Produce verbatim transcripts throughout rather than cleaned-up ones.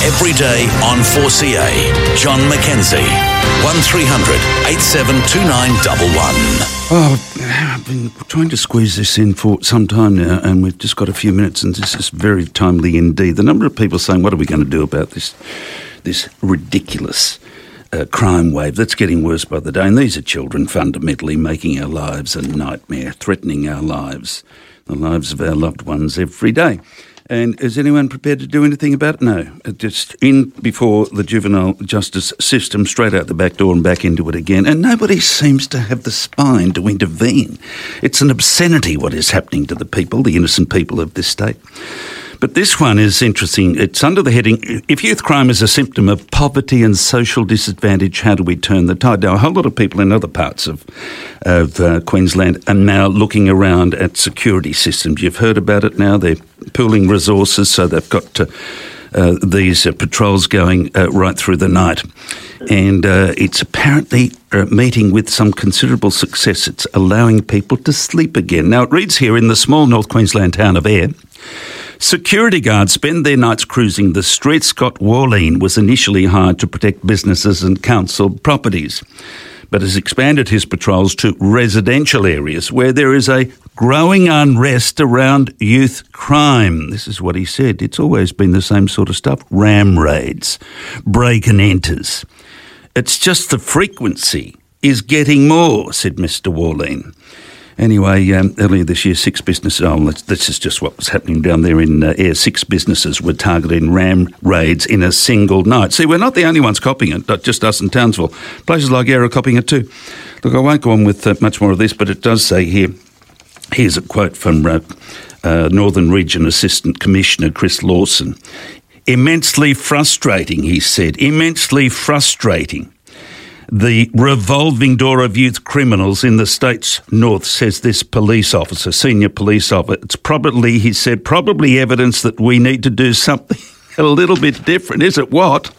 Every day on four C A, John McKenzie, one three hundred eight seven two nine one one. Oh, I've been trying to squeeze this in for some time now, and we've just got a few minutes, and this is very timely indeed. The number of people saying, what are we going to do about this, this ridiculous uh, crime wave that's getting worse by the day? And these are children fundamentally making our lives a nightmare, threatening our lives, the lives of our loved ones every day. And is anyone prepared to do anything about it? No. Just in before the juvenile justice system, straight out the back door and back into it again. And nobody seems to have the spine to intervene. It's an obscenity what is happening to the people, the innocent people of this state. But this one is interesting. It's under the heading, if youth crime is a symptom of poverty and social disadvantage, how do we turn the tide? Now, a whole lot of people in other parts of, of uh, Queensland are now looking around at security systems. You've heard about it now. They're pooling resources, so they've got uh, uh, these uh, patrols going uh, right through the night. And uh, it's apparently uh, meeting with some considerable success. It's allowing people to sleep again. Now, it reads here in the small North Queensland town of Ayr, security guards spend their nights cruising the streets. Scott Warleen was initially hired to protect businesses and council properties, but has expanded his patrols to residential areas where there is a growing unrest around youth crime. This is what he said. It's always been the same sort of stuff. Ram raids, break and enters. It's just the frequency is getting more, said Mister Warleen. Anyway, um, earlier this year, six businesses, oh, this is just what was happening down there in uh, Ayr, six businesses were targeted in ram raids in a single night. See, we're not the only ones copying it, not just us in Townsville. Places like Ayr are copying it too. Look, I won't go on with uh, much more of this, but it does say here, here's a quote from uh, uh, Northern Region Assistant Commissioner Chris Lawson. Immensely frustrating, he said, immensely frustrating. The revolving door of youth criminals in the state's north, says this police officer, senior police officer. It's probably, he said, probably evidence that we need to do something a little bit different. Is it what?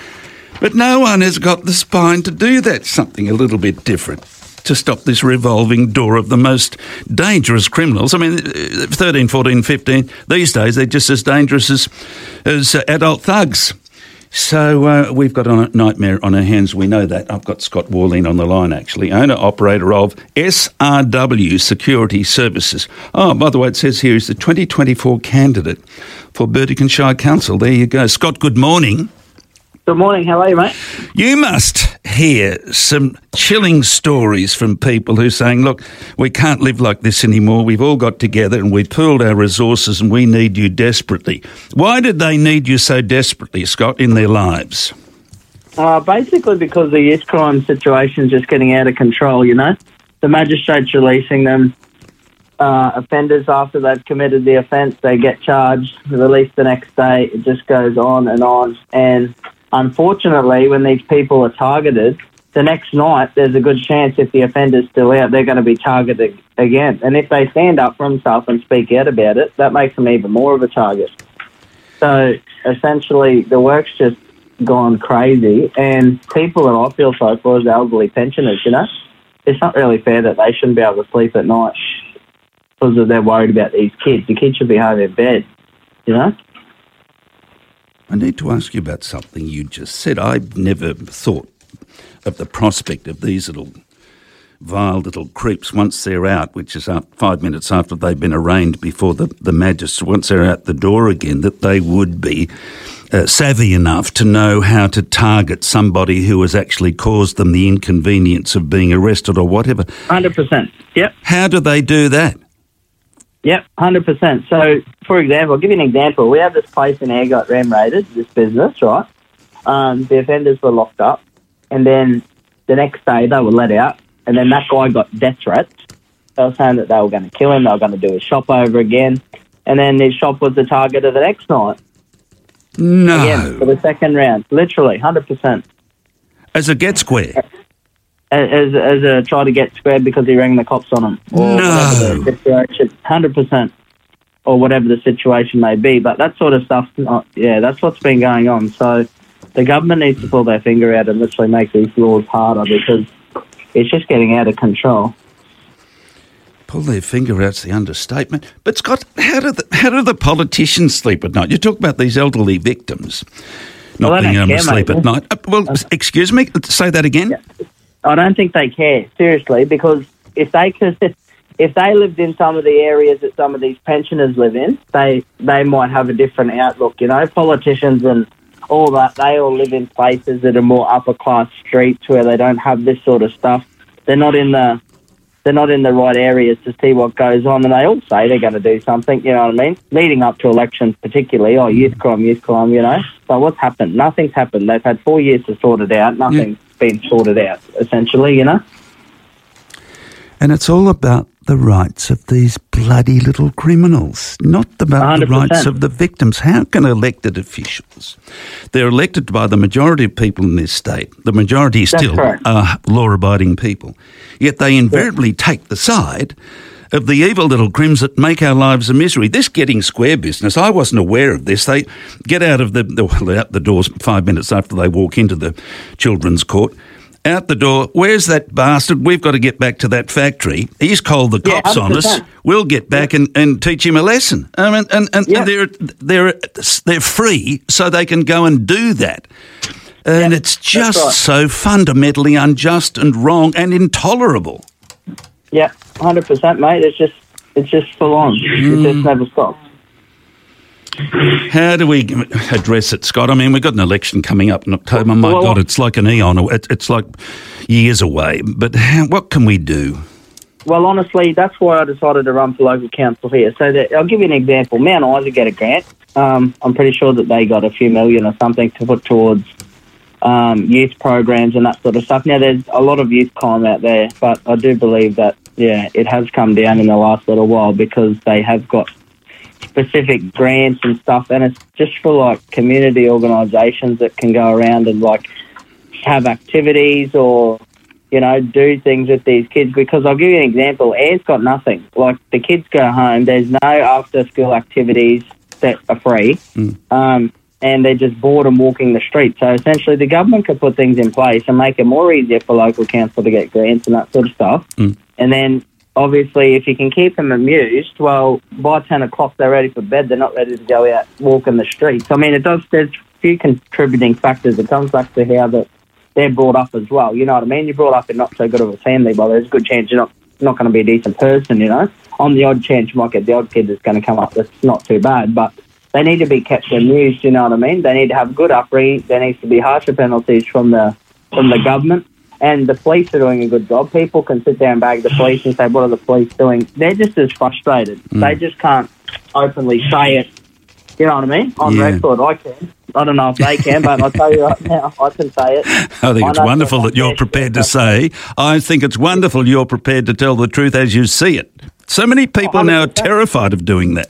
But no one has got the spine to do that, something a little bit different, to stop this revolving door of the most dangerous criminals. I mean, thirteen, fourteen, fifteen, these days they're just as dangerous as, as uh, adult thugs. So uh, we've got a nightmare on our hands, we know that. I've got Scott Warleen on the line, actually, owner-operator of S R W Security Services. Oh, by the way, it says here he's the twenty twenty-four candidate for Burdekin Shire Council. There you go. Scott, good morning. Good morning. How are you, mate? You must hear some chilling stories from people who are saying, look, we can't live like this anymore. We've all got together and we've pooled our resources and we need you desperately. Why did they need you so desperately, Scott, in their lives? Uh, basically because the youth crime situation is just getting out of control, you know. The magistrate's releasing them. Uh, offenders, after they've committed the offence, they get charged, released the next day. It just goes on and on. And unfortunately, when these people are targeted, the next night there's a good chance if the offender's still out, they're going to be targeted again. And if they stand up for themselves and speak out about it, that makes them even more of a target. So essentially, the work's just gone crazy, and people that I feel so for is elderly pensioners, you know. It's not really fair that they shouldn't be able to sleep at night because they're worried about these kids. The kids should be home in bed, you know. I need to ask you about something you just said. I've never thought of the prospect of these little vile little creeps, once they're out, which is up five minutes after they've been arraigned before the, the magistrate, once they're out the door again, that they would be uh, savvy enough to know how to target somebody who has actually caused them the inconvenience of being arrested or whatever. one hundred percent, yep. How do they do that? Yep, one hundred percent. So, for example, I'll give you an example. We have this place in Ayr got ram raided, this business, right? Um, the offenders were locked up, and then the next day they were let out, and then that guy got death threats. They were saying that they were going to kill him, they were going to do his shop over again, and then his shop was the target of the next night. No. Again, for the second round. Literally, one hundred percent. As a get square? As, as a try to get squared because he rang the cops on him. Or no. whatever the situation, one hundred percent. Or whatever the situation may be. But that sort of stuff, not, yeah, that's what's been going on. So the government needs to pull their finger out and literally make these laws harder because it's just getting out of control. Pull their finger out's the understatement. But Scott, how do the, how do the politicians sleep at night? You talk about these elderly victims. not Well, they being don't able to care, sleep mate. at night. Uh, well, excuse me, say that again. Yeah. I don't think they care, seriously, because if they could, if they lived in some of the areas that some of these pensioners live in, they they might have a different outlook. You know, politicians and all that, they all live in places that are more upper class streets where they don't have this sort of stuff. They're not in the they're not in the right areas to see what goes on, and they all say they're going to do something. You know what I mean? Leading up to elections, particularly, oh, youth crime, youth crime. You know, so what's happened? Nothing's happened. They've had four years to sort it out. Nothing's yeah. been sorted out, essentially. You know. And it's all about the rights of these bloody little criminals, not about one hundred percent the rights of the victims. How can elected officials, they're elected by the majority of people in this state, the majority That's still correct. are law-abiding people, yet they invariably yeah. take the side of the evil little crims that make our lives a misery. This getting square business, I wasn't aware of this. They get out of the, well, out the doors five minutes after they walk into the children's court. Out the door, where's that bastard? We've got to get back to that factory. He's called the cops yeah, on us. We'll get back yeah. and, and teach him a lesson. I mean, and, and, yeah. and they're they're they're free, so they can go and do that. And yeah, it's just right. so fundamentally unjust and wrong and intolerable. Yeah, one hundred percent, mate. It's just it's just full on. Mm. It just never stops. How do we address it, Scott? I mean, we've got an election coming up in October. My well, God, it's like an eon. It's like years away. But how, what can we do? Well, honestly, that's why I decided to run for local council here. So that, I'll give you an example. Mount Isa get a grant. Um, I'm pretty sure that they got a few million or something to put towards um, youth programs and that sort of stuff. Now, there's a lot of youth crime out there, but I do believe that, yeah, it has come down in the last little while because they have got specific grants and stuff, and it's just for like community organisations that can go around and like have activities or, you know, do things with these kids. Because I'll give you an example. Air's got nothing. Like the kids go home, there's no after school activities that are free, mm. um, and they're just bored and walking the street. So essentially the government could put things in place and make it more easier for local council to get grants and that sort of stuff. Mm. And then obviously, if you can keep them amused, well, by ten o'clock they're ready for bed. They're not ready to go out walking the streets. I mean, it does. There's a few contributing factors. It comes back to how that they're brought up as well. You know what I mean? You're brought up in not so good of a family, well, there's a good chance you're not not going to be a decent person. You know, on the odd chance you might get the odd kid that's going to come up that's not too bad, but they need to be kept amused. You know what I mean? They need to have good upbringing. There needs to be harsher penalties from the from the government. And the police are doing a good job. People can sit there and bag the police and say, what are the police doing? They're just as frustrated. Mm. They just can't openly say it, you know what I mean, on yeah. record. I can. I don't know if they can, but I'll tell you right now, I can say it. I think I it's wonderful that you're prepared to say. I think it's wonderful you're prepared to tell the truth as you see it. So many people now are terrified of doing that.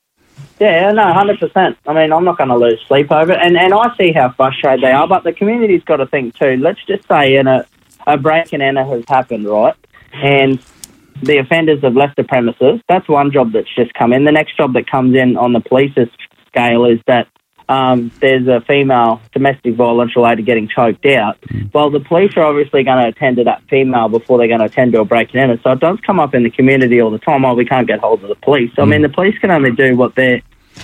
Yeah, no, one hundred percent. I mean, I'm not going to lose sleep over it. And, and I see how frustrated they are, but the community's got to think too. Let's just say in a, a break and enter has happened, right? And the offenders have left the premises. That's one job that's just come in. The next job that comes in on the police's scale is that um, there's a female domestic violence related getting choked out. Well, the police are obviously going to attend to that female before they're going to attend to a break and enter. So it does come up in the community all the time. Oh, we can't get hold of the police. I mean, the police can only do what they're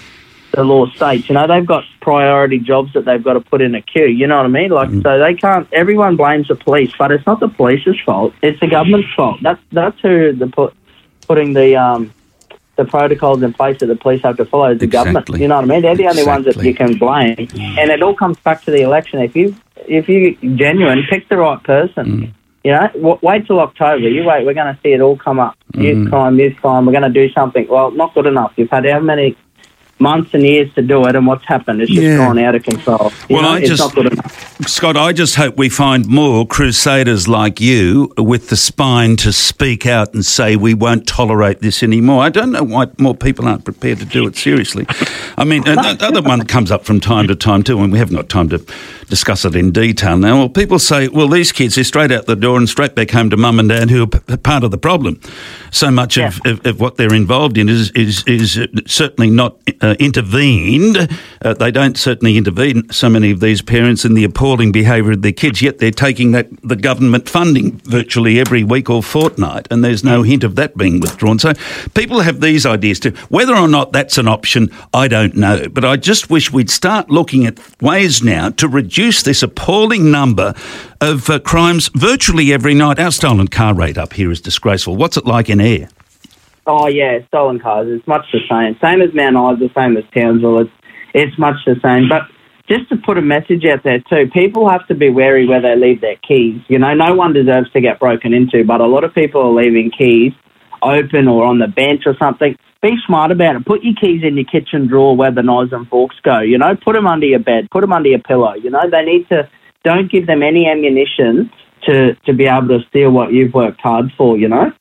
the law states. You know, they've got priority jobs that they've got to put in a queue. You know what I mean? Like, mm. so they can't. Everyone blames the police, but it's not the police's fault. It's the government's fault. That's that's who the put putting the um the protocols in place that the police have to follow is the exactly. government. You know what I mean? They're the only exactly. ones that you can blame. Mm. And it all comes back to the election. If you if you genuine, pick the right person. Mm. You know, w- wait till October. You wait. We're going to see it all come up. Mm. Youth crime, youth crime. We're going to do something. Well, not good enough. You've had how many months and years to do it, and what's happened? It's just yeah. gone out of control. You well, know, I it's just, not good enough. Scott, I just hope we find more crusaders like you with the spine to speak out and say we won't tolerate this anymore. I don't know why more people aren't prepared to do it seriously. I mean, another one comes up from time to time too, and we haven't got time to discuss it in detail now. Well, people say, well, these kids are straight out the door and straight back home to mum and dad who are p- part of the problem. so much Yeah. of, of, of what they're involved in is is, is certainly not uh, intervened. Uh, they don't certainly intervene, so many of these parents, in the appalling behaviour of their kids, yet they're taking that the government funding virtually every week or fortnight, and there's no hint of that being withdrawn. So people have these ideas too. Whether or not that's an option, I don't know. But I just wish we'd start looking at ways now to reduce this appalling number of uh, crimes virtually every night. Our stolen car rate up here is disgraceful. What's it like in Ayr? Oh, yeah, stolen cars. It's much the same. Same as Mount Isa, same as Townsville. It's, it's much the same. But just to put a message out there too, people have to be wary where they leave their keys. You know, no one deserves to get broken into, but a lot of people are leaving keys open or on the bench or something. Be smart about it. Put your keys in your kitchen drawer where the knives and forks go. You know, put them under your bed. Put them under your pillow. You know, they need to, don't give them any ammunition to, to be able to steal what you've worked hard for, you know.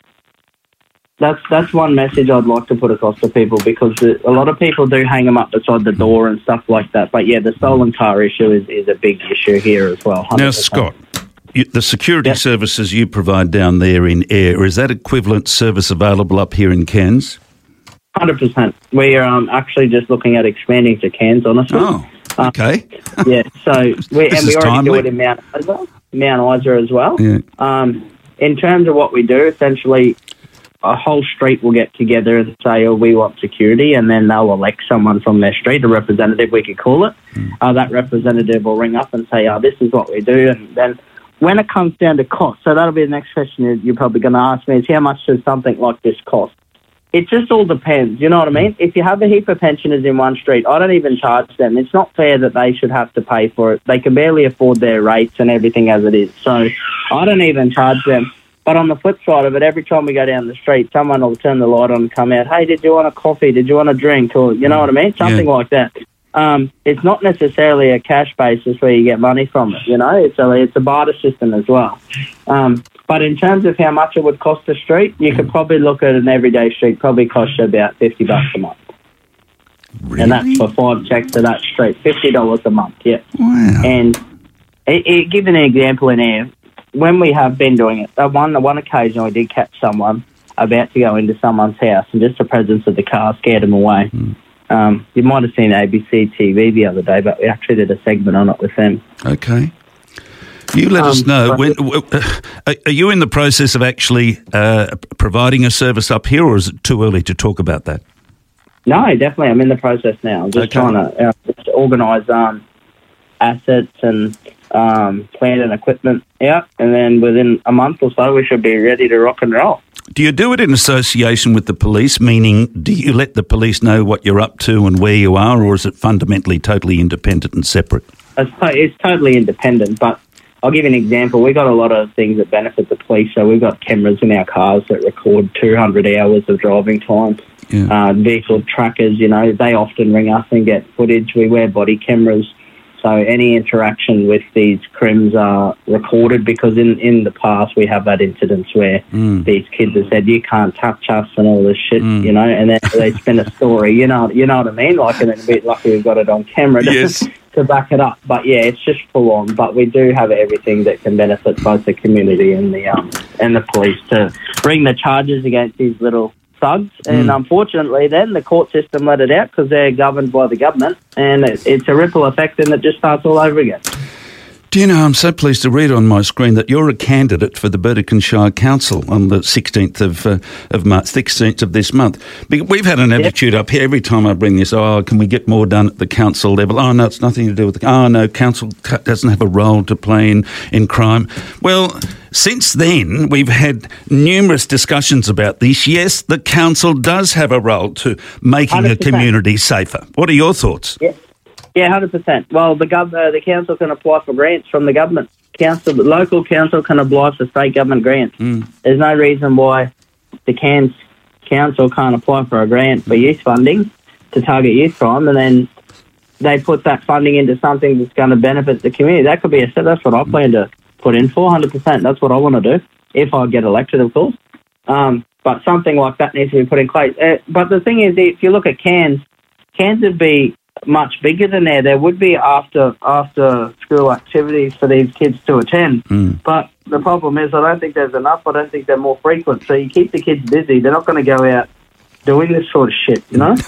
That's that's one message I'd like to put across to people, because the, a lot of people do hang them up beside the door and stuff like that. But, yeah, the stolen car issue is, is a big issue here as well. one hundred percent. Now, Scott, you, the security Yep. services you provide down there in Ayr, is that equivalent service available up here in Cairns? one hundred percent. We are um, actually just looking at expanding to Cairns, honestly. Oh, okay. Uh, yeah, so we, This and we is already do timely. it in Mount Isa, Mount Isa as well. Yeah. Um, in terms of what we do, essentially, a whole street will get together and say, oh, we want security, and then they'll elect someone from their street, a representative, we could call it. Mm. Uh, that representative will ring up and say, oh, this is what we do. And then when it comes down to cost, so that'll be the next question you- you're probably going to ask me, is how much does something like this cost? It just all depends, you know what I mean? If you have a heap of pensioners in one street, I don't even charge them. It's not fair that they should have to pay for it. They can barely afford their rates and everything as it is. So I don't even charge them. But on the flip side of it, every time we go down the street, someone will turn the light on and come out, hey, did you want a coffee? Did you want a drink? Or, you know what I mean? Something Yeah. like that. Um, it's not necessarily a cash basis where you get money from it, you know? It's a, it's a barter system as well. Um, but in terms of how much it would cost a street, you could probably look at an everyday street, probably cost you about fifty bucks a month. Really? And that's for five checks to that street, fifty dollars a month, yeah. Wow. And it, it, give an example in here. When we have been doing it, uh, one one occasion we did catch someone about to go into someone's house, and just the presence of the car scared them away. Mm. Um, you might have seen A B C T V the other day, but we actually did a segment on it with them. Okay. You let us Um, know. but- When, w- uh, are you in the process of actually uh, providing a service up here, or is it too early to talk about that? No, definitely. I'm in the process now. I'm just Okay. trying to uh, just organise um, assets and um, plant and equipment out, and then within a month or so, we should be ready to rock and roll. Do you do it in association with the police, meaning do you let the police know what you're up to and where you are, or is it fundamentally totally independent and separate? It's, to- it's totally independent, but I'll give you an example. We've got a lot of things that benefit the police. So we've got cameras in our cars that record two hundred hours of driving time. Yeah. Uh, vehicle trackers, you know, they often ring us and get footage. We wear body cameras. So any interaction with these crims are recorded, because in, in the past we have had incidents where Mm. these kids have said, you can't touch us and all this shit, Mm. you know, and then they spin a story, you know you know what I mean? Like, and then a bit lucky we've got it on camera to, Yes. to back it up. But, yeah, it's just full on. But we do have everything that can benefit both the community and the um and the police to bring the charges against these little thugs. And Mm. unfortunately, then the court system let it out because they're governed by the government, and it, it's a ripple effect, and it just starts all over again. Do you know, I'm so pleased to read on my screen that you're a candidate for the Burdekin Council on the sixteenth of uh, of March, sixteenth of this month. Be- We've had an attitude up here every time I bring this, oh, can we get more done at the council level? Oh, no, it's nothing to do with the... Oh, no, council c- doesn't have a role to play in, in crime. Well, since then, we've had numerous discussions about this. Yes, the council does have a role to making one hundred a percent. community safer. What are your thoughts? Yeah, yeah, one hundred percent. Well, the gov- uh, the council can apply for grants from the government. Council, the local council can apply for state government grants. Mm. There's no reason why the Cairns council can't apply for a grant for youth funding to target youth crime, and then they put that funding into something that's going to benefit the community. That could be a... That's what I plan to put in for, one hundred percent. That's what I want to do, if I get elected, of course. Um, but something like that needs to be put in place. Uh, but the thing is, if you look at Cairns, Cairns would be much bigger than there. There would be after after school activities for these kids to attend. Mm. But the problem is I don't think there's enough. I don't think they're more frequent. So you keep the kids busy. They're not going to go out doing this sort of shit, you know?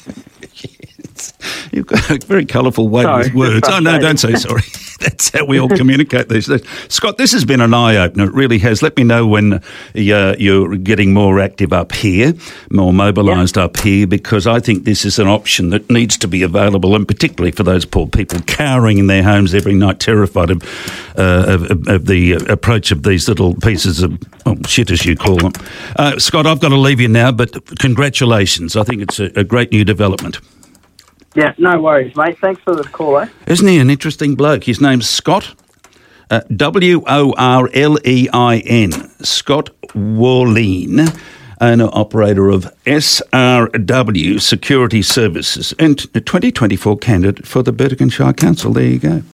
You've got a very colourful way Sorry, with words. Oh, no, don't say sorry. That's how we all communicate these days. Scott, this has been an eye-opener. It really has. Let me know when uh, you're getting more active up here, more mobilised yeah. up here, because I think this is an option that needs to be available, and particularly for those poor people cowering in their homes every night, terrified of, uh, of, of the approach of these little pieces of oh, shit, as you call them. Uh, Scott, I've got to leave you now, but congratulations. I think it's a, a great new development. Yeah, no worries, mate. Thanks for the call, eh? Isn't he an interesting bloke? His name's Scott, uh, W O R L E I N, Scott Worleen, owner-operator of S R W Security Services, and a twenty twenty-four candidate for the Burdekin Shire Council. There you go.